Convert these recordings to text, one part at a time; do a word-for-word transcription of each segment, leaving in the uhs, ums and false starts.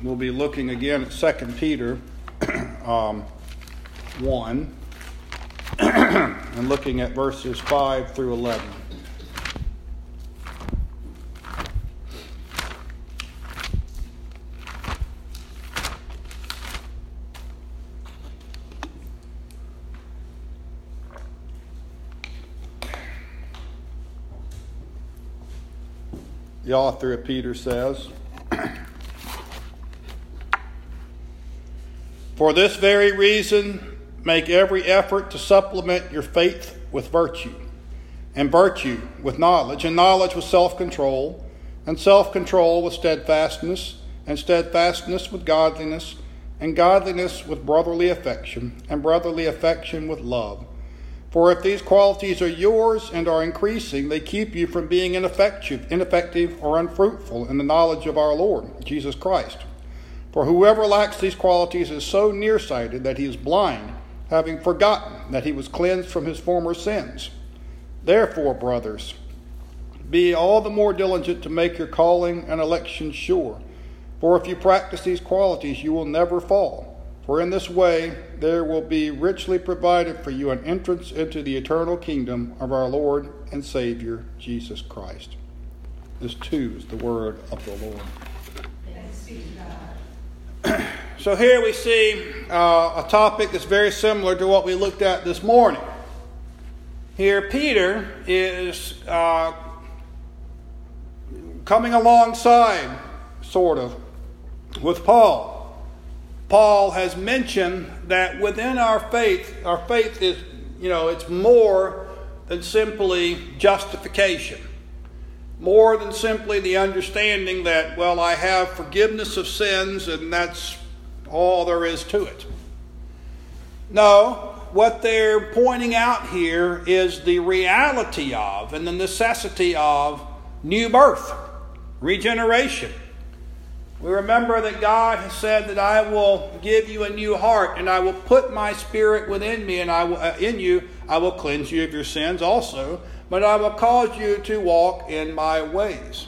we'll be looking again at Second Peter um, one and looking at verses five through eleven. The author of Peter says, "For this very reason, make every effort to supplement your faith with virtue, and virtue with knowledge, and knowledge with self-control, and self-control with steadfastness, and steadfastness with godliness, and godliness with brotherly affection, and brotherly affection with love. For if these qualities are yours and are increasing, they keep you from being ineffective, ineffective or unfruitful in the knowledge of our Lord, Jesus Christ. For whoever lacks these qualities is so nearsighted that he is blind, having forgotten that he was cleansed from his former sins. Therefore, brothers, be all the more diligent to make your calling and election sure. For if you practice these qualities, you will never fall. For in this way there will be richly provided for you an entrance into the eternal kingdom of our Lord and Savior, Jesus Christ." This too is the word of the Lord. So here we see uh, a topic that's very similar to what we looked at this morning. Here Peter is uh, coming alongside, sort of, with Paul. Paul has mentioned that within our faith, our faith is, you know, it's more than simply justification. More than simply the understanding that, well, I have forgiveness of sins and that's all there is to it. No, what they're pointing out here is the reality of and the necessity of new birth, regeneration. We remember that God has said that I will give you a new heart, and I will put my spirit within me, and I will, uh, in you I will cleanse you of your sins also, but I will cause you to walk in my ways.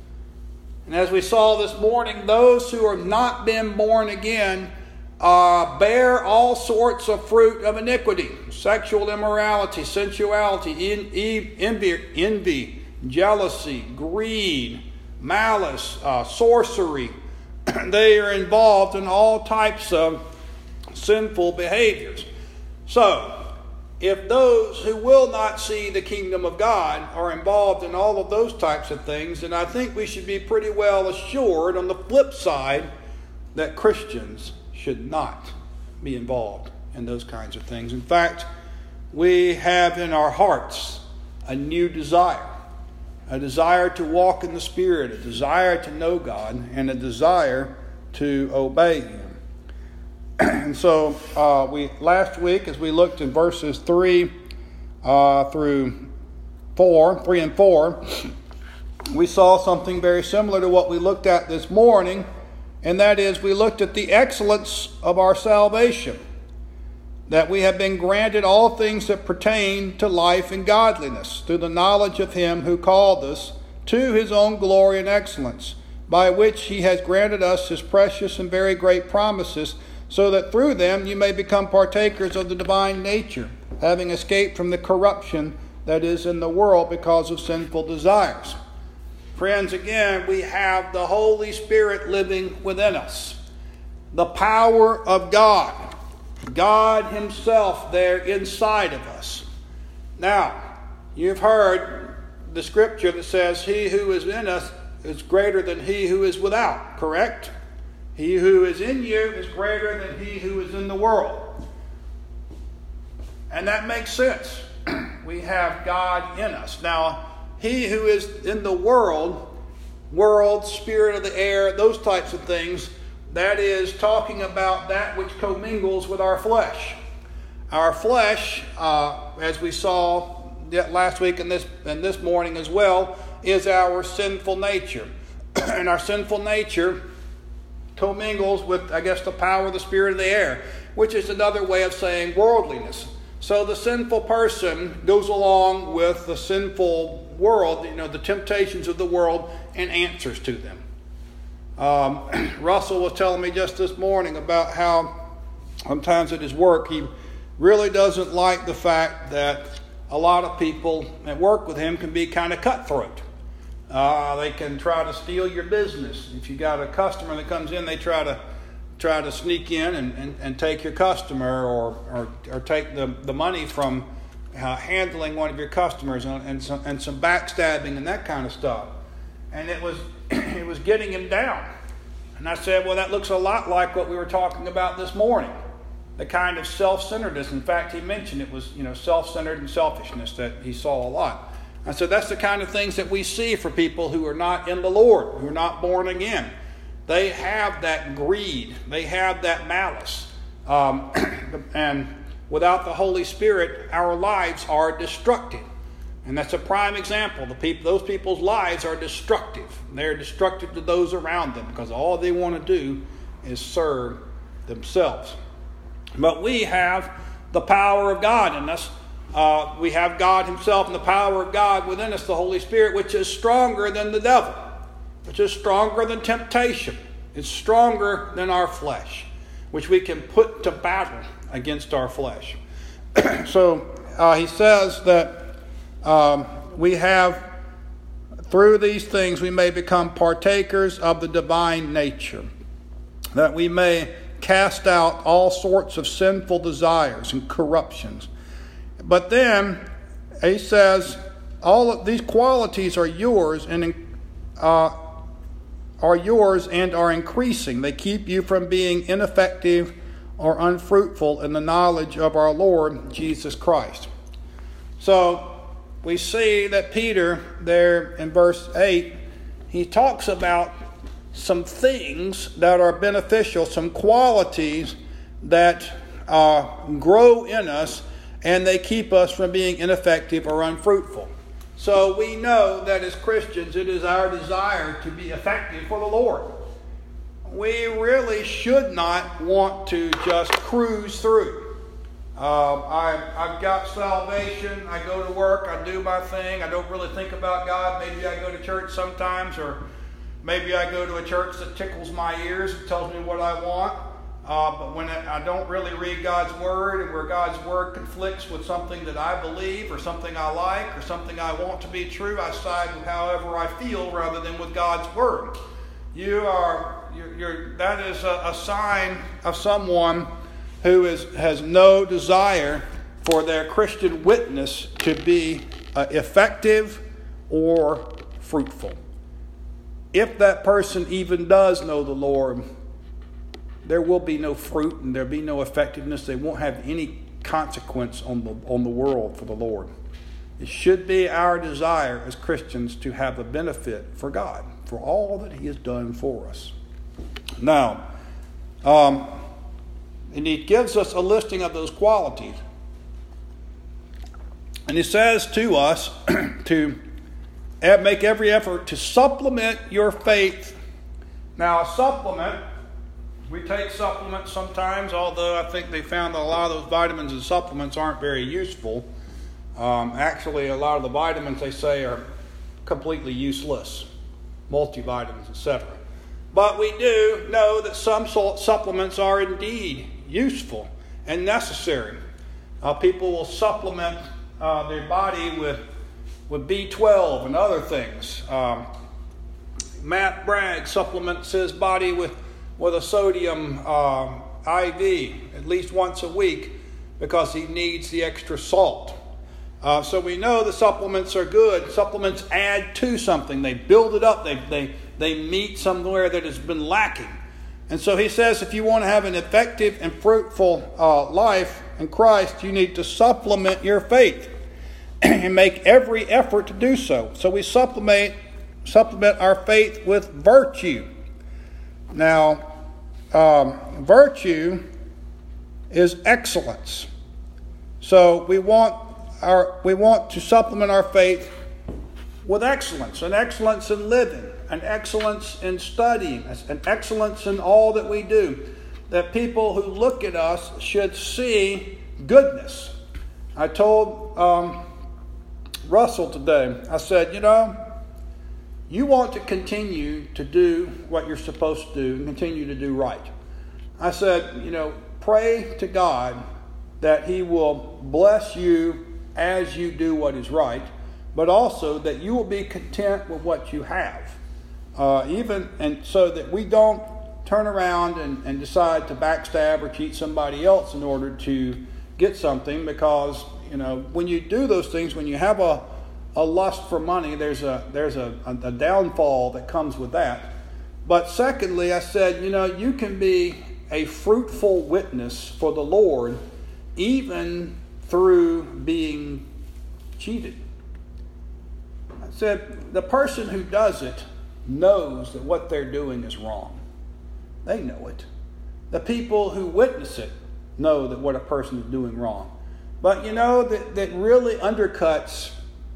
And as we saw this morning, those who have not been born again uh, bear all sorts of fruit of iniquity: sexual immorality, sensuality, en- envy, envy, jealousy, greed, malice, uh, sorcery. They are involved in all types of sinful behaviors. So, if those who will not see the kingdom of God are involved in all of those types of things, then I think we should be pretty well assured on the flip side that Christians should not be involved in those kinds of things. In fact, we have in our hearts a new desire. A desire to walk in the Spirit, a desire to know God, and a desire to obey Him. And so, uh, we last week, as we looked in verses three uh, through four, three and four, we saw something very similar to what we looked at this morning, and that is we looked at the excellence of our salvation. That we have been granted all things that pertain to life and godliness through the knowledge of Him who called us to His own glory and excellence, by which He has granted us His precious and very great promises, so that through them you may become partakers of the divine nature, having escaped from the corruption that is in the world because of sinful desires. Friends, again, we have the Holy Spirit living within us. The power of God. God Himself there inside of us. Now, you've heard the scripture that says, "He who is in us is greater than he who is without," correct? He who is in you is greater than he who is in the world. And that makes sense. We have God in us. Now, he who is in the world, world, spirit of the air, those types of things, that is talking about that which commingles with our flesh. Our flesh, uh, as we saw last week and this, and this morning as well, is our sinful nature. And our sinful nature commingles with, I guess, the power of the spirit of the air, which is another way of saying worldliness. So the sinful person goes along with the sinful world, you know, the temptations of the world, and answers to them. Um, Russell was telling me just this morning about how sometimes at his work he really doesn't like the fact that a lot of people that work with him can be kind of cutthroat. Uh, they can try to steal your business. If you got a customer that comes in, they try to try to sneak in and, and, and take your customer or or, or take the, the money from uh, handling one of your customers and, and, some, and some backstabbing and that kind of stuff. And it was it was getting him down. And I said, well, that looks a lot like what we were talking about this morning. The kind of self-centeredness. In fact, he mentioned it was, you know, self-centered and selfishness that he saw a lot. I said, that's the kind of things that we see for people who are not in the Lord, who are not born again. They have that greed. They have that malice. Um, and without the Holy Spirit, our lives are destructive. And that's a prime example. The people, those people's lives are destructive. They're destructive to those around them because all they want to do is serve themselves. But we have the power of God in us. Uh, we have God himself and the power of God within us, the Holy Spirit, which is stronger than the devil, which is stronger than temptation. It's stronger than our flesh, which we can put to battle against our flesh. So uh, he says that um, we have, through these things, we may become partakers of the divine nature, that we may cast out all sorts of sinful desires and corruptions. But then he says, all of these qualities are yours and uh, are yours and are increasing. They keep you from being ineffective or unfruitful in the knowledge of our Lord Jesus Christ. So we see that Peter there in verse eight, he talks about some things that are beneficial, some qualities that uh, grow in us, and they keep us from being ineffective or unfruitful. So we know that as Christians, it is our desire to be effective for the Lord. We really should not want to just cruise through. Uh, I, I've got salvation. I go to work. I do my thing. I don't really think about God. Maybe I go to church sometimes, or maybe I go to a church that tickles my ears and tells me what I want. Uh, but when I don't really read God's Word, and where God's Word conflicts with something that I believe or something I like or something I want to be true, I side with however I feel rather than with God's Word. You are, you're, you're, that is a, a sign of someone who is, has no desire for their Christian witness to be uh, effective or fruitful. If that person even does know the Lord, there will be no fruit and there'll be no effectiveness. They won't have any consequence on the on the world for the Lord. It should be our desire as Christians to have a benefit for God, for all that He has done for us. Now, um, and He gives us a listing of those qualities. And He says to us to make every effort to supplement your faith. Now, a supplement, we take supplements sometimes, although I think they found that a lot of those vitamins and supplements aren't very useful. Um, actually, a lot of the vitamins, they say, are completely useless, multivitamins, et cetera. But we do know that some supplements are indeed useful and necessary. Uh, people will supplement uh, their body with, with B twelve and other things. Um, Matt Bragg supplements his body with with a sodium uh, I V at least once a week because he needs the extra salt. Uh, so we know the supplements are good. Supplements add to something. They build it up. They, they, they meet somewhere that has been lacking. And so he says if you want to have an effective and fruitful uh, life in Christ, you need to supplement your faith and make every effort to do so. So we supplement, supplement our faith with virtue. Now, um, virtue is excellence. So we want our we want to supplement our faith with excellence, an excellence in living, an excellence in studying, an excellence in all that we do. That people who look at us should see goodness. I told um, Russell today, I said, you know, you want to continue to do what you're supposed to do and continue to do right. I said, you know, pray to God that He will bless you as you do what is right, but also that you will be content with what you have. Uh, even and so that we don't turn around and, and decide to backstab or cheat somebody else in order to get something, because, you know, when you do those things, when you have a, a lust for money, there's a there's a, a downfall that comes with that. But secondly, I said, you know, you can be a fruitful witness for the Lord even through being cheated. I said, the person who does it knows that what they're doing is wrong. They know it. The people who witness it know that what a person is doing wrong. But you know, that, that really undercuts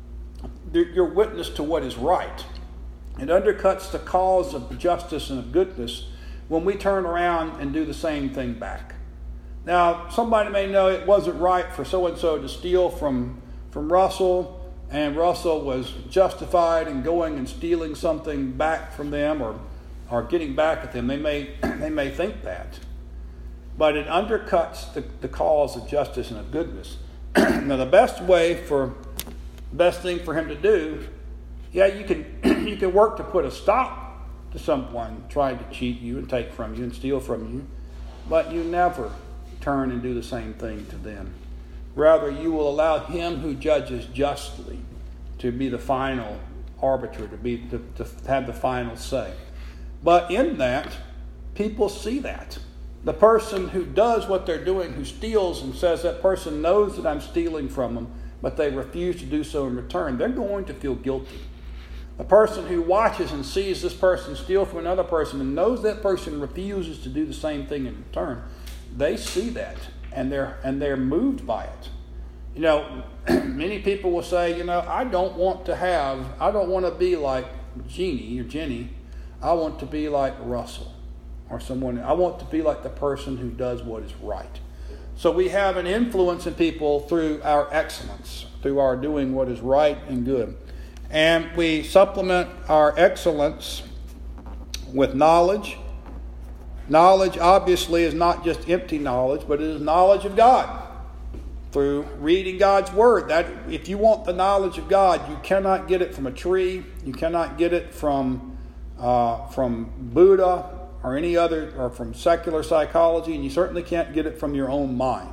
your witness to what is right. It undercuts the cause of justice and of goodness when we turn around and do the same thing back. Now, somebody may know it wasn't right for so-and-so to steal from, from Russell, and Russell was justified in going and stealing something back from them, or, or getting back at them. They may, they may think that. But it undercuts the, the cause of justice and of goodness. Now, the best way for, best thing for him to do, yeah, you can you can work to put a stop to someone trying to cheat you and take from you and steal from you, but you never turn and do the same thing to them. Rather, you will allow Him who judges justly to be the final arbiter, to be to, to have the final say. But in that, people see that. The person who does what they're doing, who steals and says that person knows that I'm stealing from them, but they refuse to do so in return, they're going to feel guilty. The person who watches and sees this person steal from another person and knows that person refuses to do the same thing in return, they see that and they're and they're moved by it. You know, many people will say, you know, I don't want to have, I don't want to be like Jeannie or Jenny. I want to be like Russell or someone. I want to be like the person who does what is right. So we have an influence in people through our excellence, through our doing what is right and good. And we supplement our excellence with knowledge. Knowledge obviously is not just empty knowledge, but it is knowledge of God through reading God's Word. That if you want the knowledge of God, you cannot get it from a tree. You cannot get it from uh, from Buddha or any other, or from secular psychology, and you certainly can't get it from your own mind.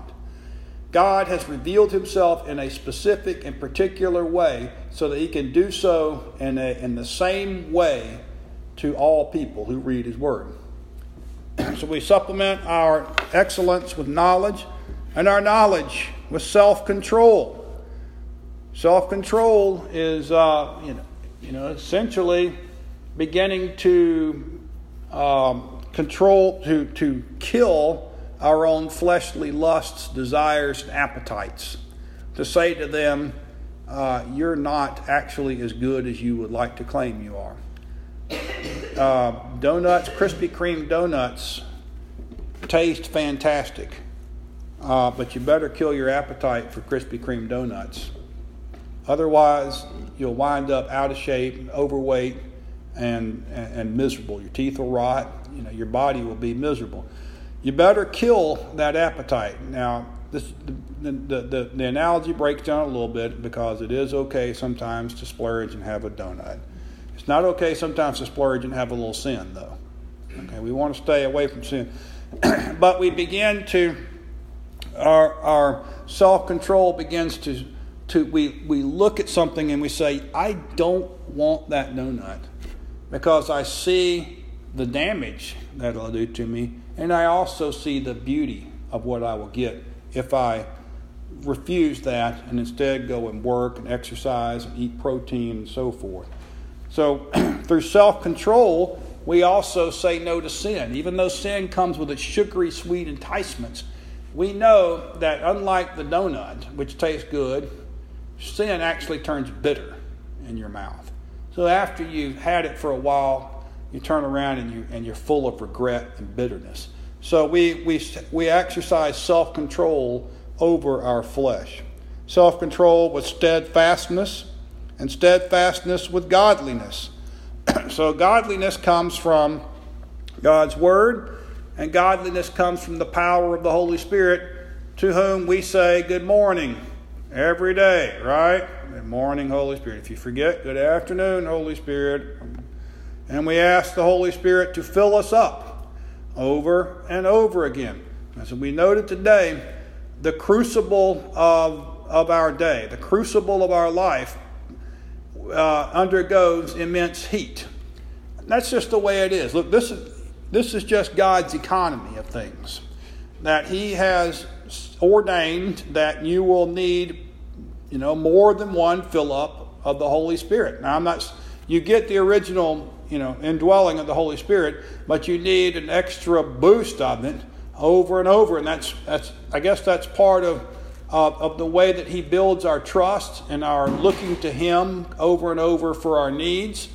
God has revealed Himself in a specific and particular way so that He can do so in, a, in the same way to all people who read His Word. So we supplement our excellence with knowledge, and our knowledge with self-control. Self-control is, uh, you know, you know, essentially beginning to um, control, to to kill our own fleshly lusts, desires, and appetites. To say to them, uh, you're not actually as good as you would like to claim you are. Uh, donuts, Krispy Kreme donuts taste fantastic, uh, but you better kill your appetite for Krispy Kreme donuts. Otherwise, you'll wind up out of shape, overweight, and, and, and miserable. Your teeth will rot. You know, your body will be miserable. You better kill that appetite. Now, this, the, the, the, the analogy breaks down a little bit, because it is okay sometimes to splurge and have a donut. It's not okay sometimes to splurge and have a little sin, though. Okay, we want to stay away from sin. But we begin to, our, our self-control begins to, to we, we look at something and we say, I don't want that donut, because I see the damage that it'll do to me, and I also see the beauty of what I will get if I refuse that and instead go and work and exercise and eat protein and so forth. So through self-control, we also say no to sin. Even though sin comes with its sugary, sweet enticements, we know that unlike the donut, which tastes good, sin actually turns bitter in your mouth. So after you've had it for a while, you turn around and, you, and you're full of regret and bitterness. So we, we, we exercise self-control over our flesh. Self-control with steadfastness, and steadfastness with godliness. So godliness comes from God's Word, and godliness comes from the power of the Holy Spirit, to whom we say good morning every day, right? Good morning, Holy Spirit. If you forget, good afternoon, Holy Spirit. And we ask the Holy Spirit to fill us up over and over again. As we noted today, the crucible of, of our day, the crucible of our life, uh, undergoes immense heat. That's just the way it is. Look, this is this is just God's economy of things. That He has ordained that you will need, you know, more than one fill up of the Holy Spirit. Now, I'm not. You get the original, you know, indwelling of the Holy Spirit, but you need an extra boost of it over and over, and that's that's. I guess that's part of uh, of the way that He builds our trust and our looking to Him over and over for our needs.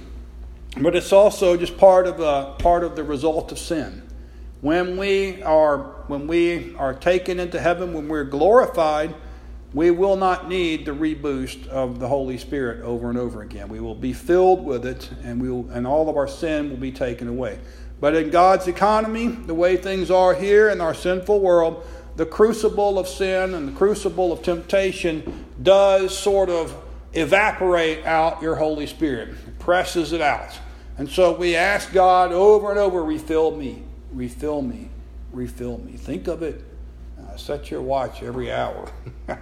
But it's also just part of the part of the result of sin. When we are when we are taken into heaven, when we're glorified, we will not need the reboost of the Holy Spirit over and over again. We will be filled with it, and we will, and all of our sin will be taken away. But in God's economy, the way things are here in our sinful world, the crucible of sin and the crucible of temptation does sort of evaporate out your Holy Spirit. It presses it out. And so we ask God over and over, refill me, refill me, refill me. Think of it. Uh, set your watch every hour.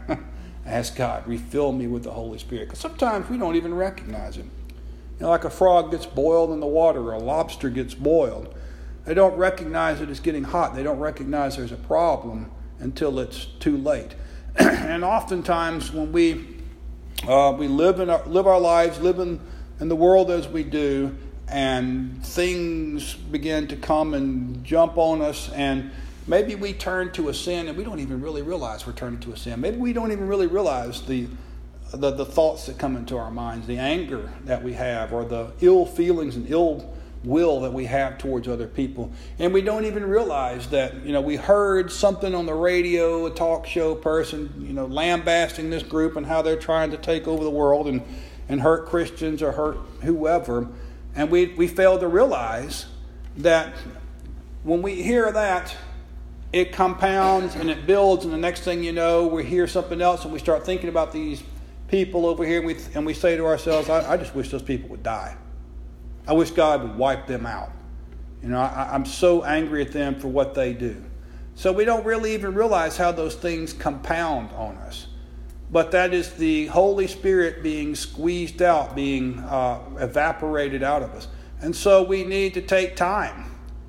Ask God, refill me with the Holy Spirit. Because sometimes we don't even recognize Him. You know, like a frog gets boiled in the water or a lobster gets boiled. They don't recognize it as getting hot. They don't recognize there's a problem until it's too late. And oftentimes when we uh, we live in our, live our lives, live in, in the world as we do, and things begin to come and jump on us, and maybe we turn to a sin and we don't even really realize we're turning to a sin. Maybe we don't even really realize the The, the thoughts that come into our minds, the anger that we have, or the ill feelings and ill will that we have towards other people. And we don't even realize that, you know, we heard something on the radio, a talk show person, you know, lambasting this group and how they're trying to take over the world and, and hurt Christians or hurt whoever. And we, we fail to realize that when we hear that, it compounds and it builds, and the next thing you know, we hear something else and we start thinking about these people over here, and we, and we say to ourselves, I, I just wish those people would die. I wish God would wipe them out. You know, I, I'm so angry at them for what they do. So we don't really even realize how those things compound on us. But that is the Holy Spirit being squeezed out, being uh, evaporated out of us. And so we need to take time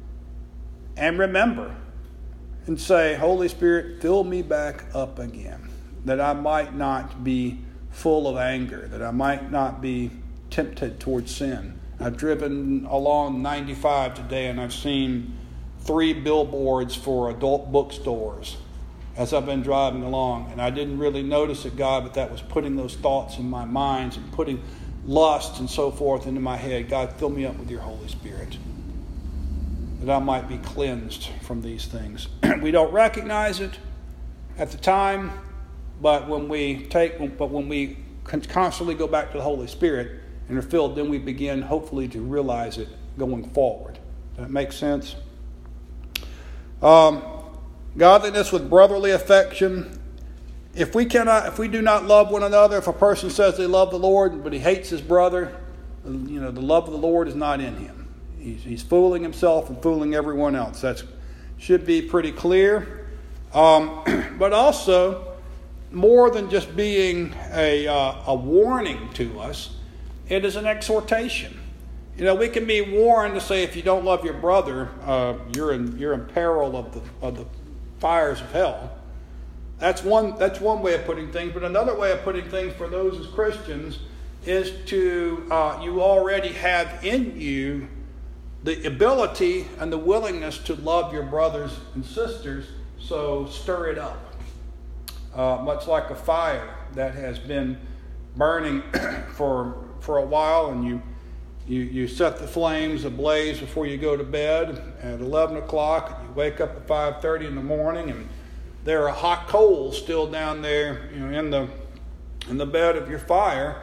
and remember and say, Holy Spirit, fill me back up again, that I might not be full of anger, that I might not be tempted towards sin. I've driven along ninety-five today, and I've seen three billboards for adult bookstores as I've been driving along. And I didn't really notice it, God, but that was putting those thoughts in my mind and putting lust and so forth into my head. God, fill me up with your Holy Spirit, that I might be cleansed from these things. We don't recognize it at the time, but when we take, but when we constantly go back to the Holy Spirit and are filled, then we begin hopefully to realize it going forward. Does that make sense? Um, godliness with brotherly affection. If we cannot, if we do not love one another, if a person says they love the Lord but he hates his brother, you know, the love of the Lord is not in him. He's, he's fooling himself and fooling everyone else. That should be pretty clear. Um, but also, more than just being a uh, a warning to us, it is an exhortation. You know, we can be warned to say, if you don't love your brother, uh, you're in you're in peril of the of the fires of hell. That's one that's one way of putting things. But another way of putting things for those as Christians is to uh, you already have in you the ability and the willingness to love your brothers and sisters. So stir it up. Uh, much like a fire that has been burning for for a while, and you, you you set the flames ablaze before you go to bed at eleven o'clock, and you wake up at five thirty in the morning, and there are hot coals still down there, you know, in the in the bed of your fire,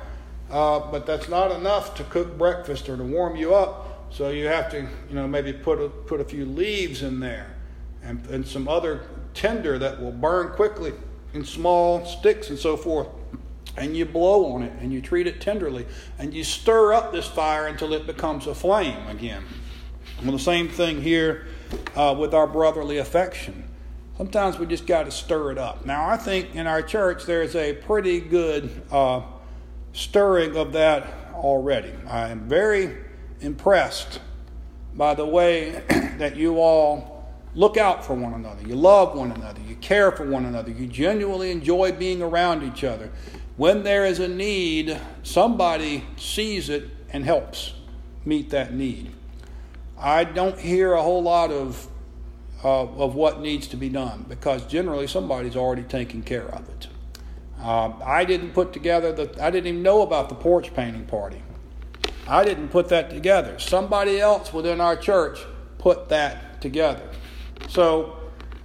uh, but that's not enough to cook breakfast or to warm you up. So you have to, you know, maybe put a, put a few leaves in there and, and some other tinder that will burn quickly in small sticks and so forth. And you blow on it and you treat it tenderly and you stir up this fire until it becomes a flame again. Well, the same thing here uh, with our brotherly affection. Sometimes we just got to stir it up. Now, I think in our church there's a pretty good uh, stirring of that already. I am very impressed by the way that you all look out for one another. You love one another. You care for one another. You genuinely enjoy being around each other. When there is a need, somebody sees it and helps meet that need. I don't hear a whole lot of uh, of what needs to be done because generally somebody's already taking care of it. Uh, I didn't put together the. I didn't even know about the porch painting party. I didn't put that together. Somebody else within our church put that together. So,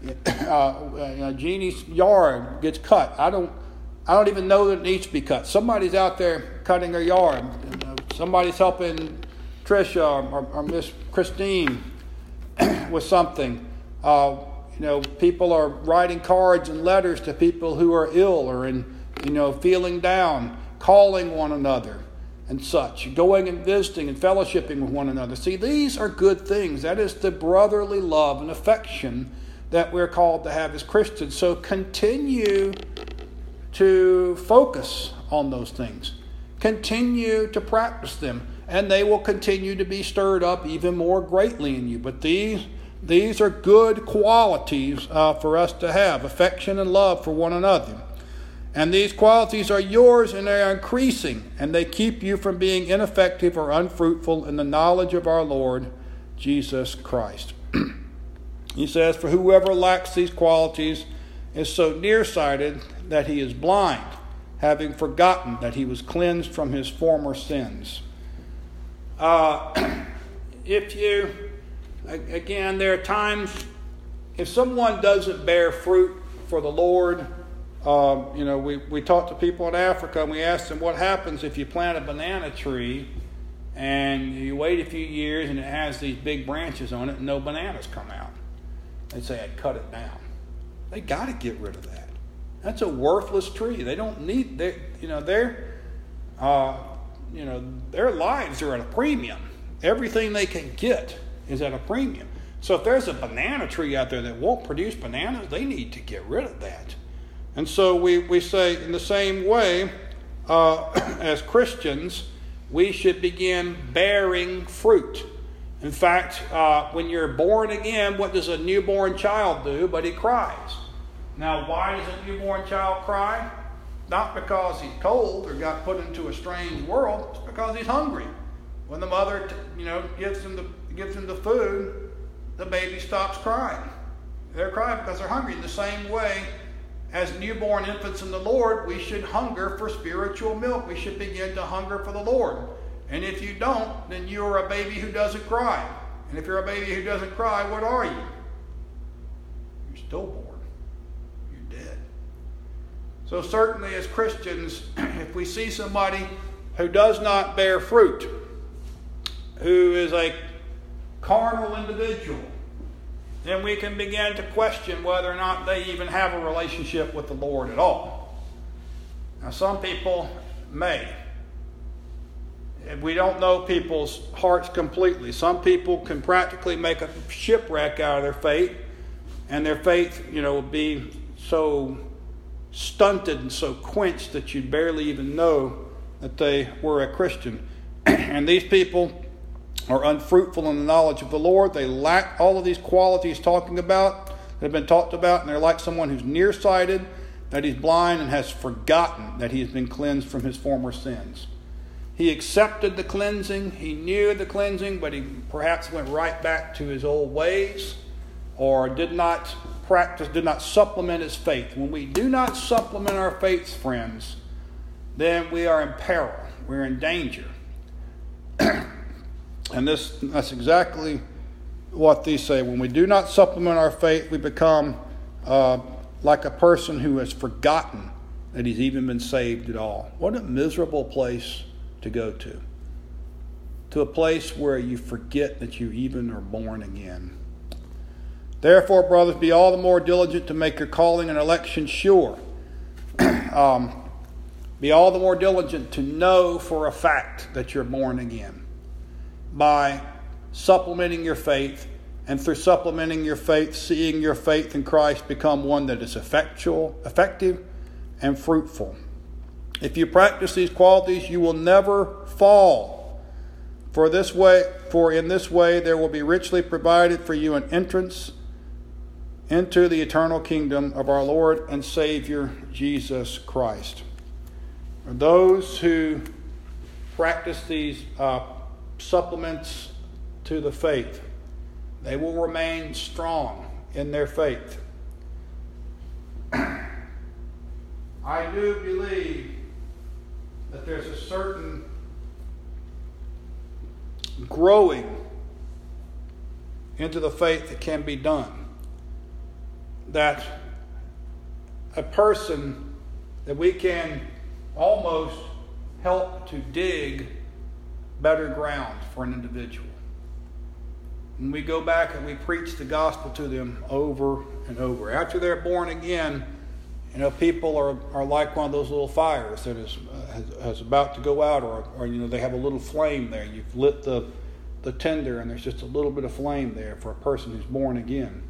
uh, Jeannie's yard gets cut. I don't. I don't even know that it needs to be cut. Somebody's out there cutting her yard. Somebody's helping Tricia or, or Miss Christine with something. Uh, you know, people are writing cards and letters to people who are ill or in, you know, feeling down, calling one another and such, going and visiting and fellowshipping with one another. See, these are good things. That is the brotherly love and affection that we're called to have as Christians. So continue to focus on those things. Continue to practice them, and they will continue to be stirred up even more greatly in you. But these these are good qualities uh, for us to have, affection and love for one another. And these qualities are yours, and they are increasing, and they keep you from being ineffective or unfruitful in the knowledge of our Lord Jesus Christ. He says, for whoever lacks these qualities is so nearsighted that he is blind, having forgotten that he was cleansed from his former sins. Uh, if you, again, there are times, if someone doesn't bear fruit for the Lord, uh, you know, we, we talk to people in Africa and we ask them what happens if you plant a banana tree and you wait a few years and it has these big branches on it and no bananas come out. They say, I'd cut it down. They got to get rid of that. That's a worthless tree. They don't need, they, you know, their, uh, you know, their lives are at a premium. Everything they can get is at a premium. So if there's a banana tree out there that won't produce bananas, they need to get rid of that. And so we, we say in the same way, uh, as Christians, we should begin bearing fruit. In fact, uh, when you're born again, what does a newborn child do? But he cries. Now, why does a newborn child cry? Not because he's cold or got put into a strange world. It's because he's hungry. When the mother, you know, gives him the gives him the food, the baby stops crying. They're crying because they're hungry. In the same way, as newborn infants in the Lord, we should hunger for spiritual milk. We should begin to hunger for the Lord. And if you don't, then you're a baby who doesn't cry. And if you're a baby who doesn't cry, what are you? You're stillborn. You're dead. So certainly as Christians, if we see somebody who does not bear fruit, who is a carnal individual, then we can begin to question whether or not they even have a relationship with the Lord at all. Now, some people may. We don't know people's hearts completely. Some people can practically make a shipwreck out of their faith, and their faith, you know, will be so stunted and so quenched that you'd barely even know that they were a Christian. And these people are unfruitful in the knowledge of the Lord. They lack all of these qualities talking about, that have been talked about, and they're like someone who's nearsighted, that he's blind, and has forgotten that he has been cleansed from his former sins. He accepted the cleansing, he knew the cleansing, but he perhaps went right back to his old ways, or did not practice, did not supplement his faith. When we do not supplement our faith, friends, then we are in peril, we're in danger. And this that's exactly what these say. When we do not supplement our faith, we become uh, like a person who has forgotten that he's even been saved at all. What a miserable place to go to. To a place where you forget that you even are born again. Therefore, brothers, be all the more diligent to make your calling and election sure. um, be all the more diligent to know for a fact that you're born again by supplementing your faith, and through supplementing your faith, seeing your faith in Christ become one that is effectual, effective and fruitful. If you practice these qualities, you will never fall. For this way, for in this way there will be richly provided for you an entrance into the eternal kingdom of our Lord and Savior Jesus Christ. For those who practice these uh, supplements to the faith, they will remain strong in their faith. I do believe that there's a certain growing into the faith that can be done. That a person that we can almost help to dig better ground for an individual. And we go back and we preach the gospel to them over and over. After they're born again, you know, people are, are like one of those little fires that is, uh, has, has about to go out, or, or, you know, they have a little flame there. You've lit the, the tinder and there's just a little bit of flame there for a person who's born again.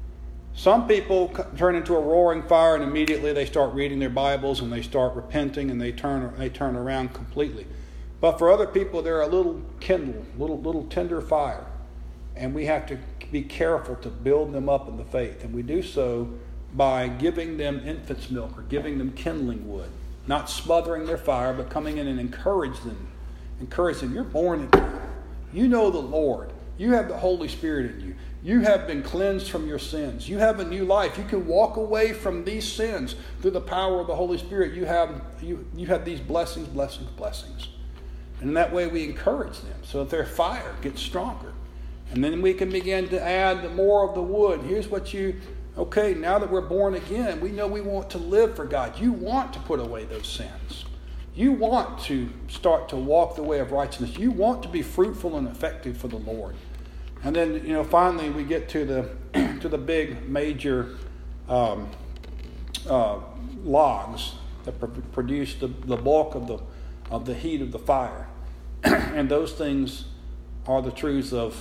Some people turn into a roaring fire and immediately they start reading their Bibles and they start repenting and they turn they turn around completely. But for other people, they're a little kindle, little little tender fire. And we have to be careful to build them up in the faith. And we do so by giving them infant's milk or giving them kindling wood. Not smothering their fire, but coming in and encourage them. Encourage them. You're born again. You know the Lord. You have the Holy Spirit in you. You have been cleansed from your sins. You have a new life. You can walk away from these sins through the power of the Holy Spirit. You have you, you have these blessings, blessings, blessings. And in that way we encourage them so that their fire gets stronger. And then we can begin to add more of the wood. Here's what you, okay, now that we're born again, we know we want to live for God. You want to put away those sins. You want to start to walk the way of righteousness. You want to be fruitful and effective for the Lord. And then, you know, finally we get to the to the big major um, uh, logs that pr- produce the, the bulk of the of the heat of the fire. And those things are the truths of,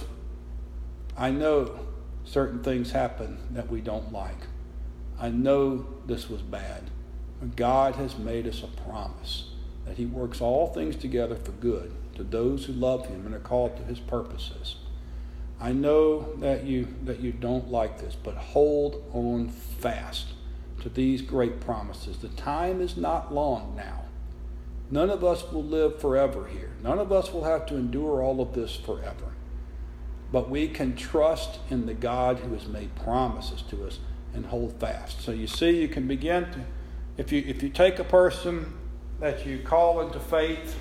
I know certain things happen that we don't like. I know this was bad. But God has made us a promise that He works all things together for good to those who love Him and are called to His purposes. I know that you that you don't like this, but hold on fast to these great promises. The time is not long now. None of us will live forever here. None of us will have to endure all of this forever. But we can trust in the God who has made promises to us and hold fast. So you see, you can begin to, if you if you take a person that you call into faith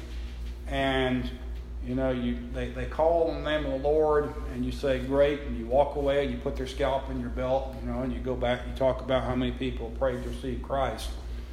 and You know, you they, they call on the name of the Lord, and you say, great, and you walk away, and you put their scalp in your belt, you know, and you go back and you talk about how many people prayed to receive Christ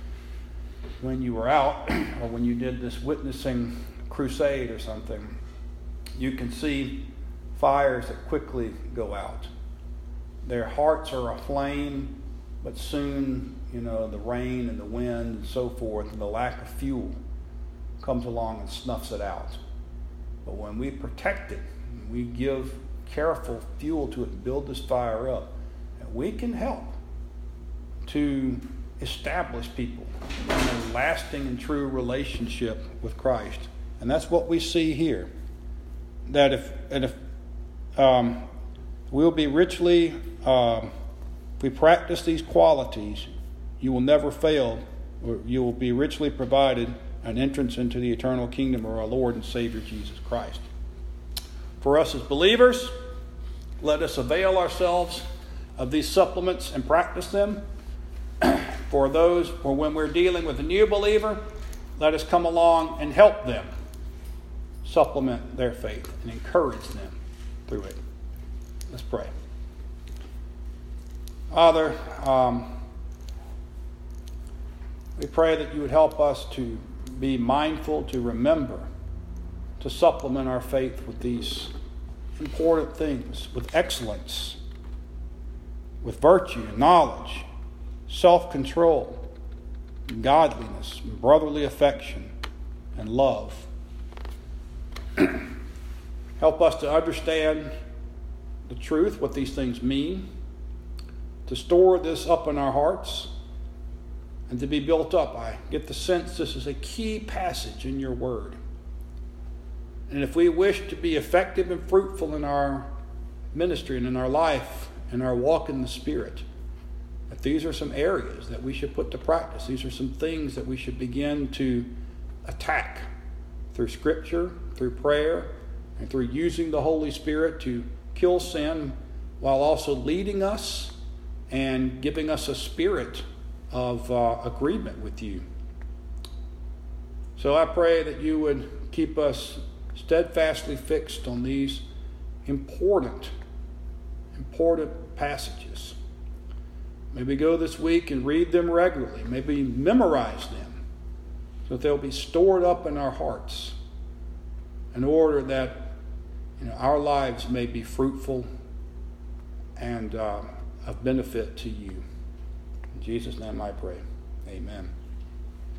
when you were out, or when you did this witnessing crusade or something. You can see fires that quickly go out. Their hearts are aflame, but soon, you know, the rain and the wind and so forth, and the lack of fuel comes along and snuffs it out. But when we protect it, we give careful fuel to it and build this fire up, and we can help to establish people in a lasting and true relationship with Christ. And that's what we see here. That if, and if um, we'll be richly, uh, if we practice these qualities, you will never fail, or you will be richly provided an entrance into the eternal kingdom of our Lord and Savior Jesus Christ. For us as believers, let us avail ourselves of these supplements and practice them. For those, or when we're dealing with a new believer, let us come along and help them supplement their faith and encourage them through it. Let's pray. Father, um, we pray that you would help us to be mindful to remember to supplement our faith with these important things, with excellence, with virtue and knowledge, self-control, and godliness, and brotherly affection, and love. Help us to understand the truth, what these things mean, to store this up in our hearts, and to be built up. I get the sense this is a key passage in your word. And if we wish to be effective and fruitful in our ministry and in our life and our walk in the Spirit, that these are some areas that we should put to practice. These are some things that we should begin to attack through Scripture, through prayer, and through using the Holy Spirit to kill sin while also leading us and giving us a spirit of uh, agreement with you. So I pray that you would keep us steadfastly fixed on these important, important passages. Maybe go this week and read them regularly. Maybe memorize them so that they'll be stored up in our hearts in order that you know, our lives may be fruitful and uh, of benefit to you. In Jesus' name I pray. Amen.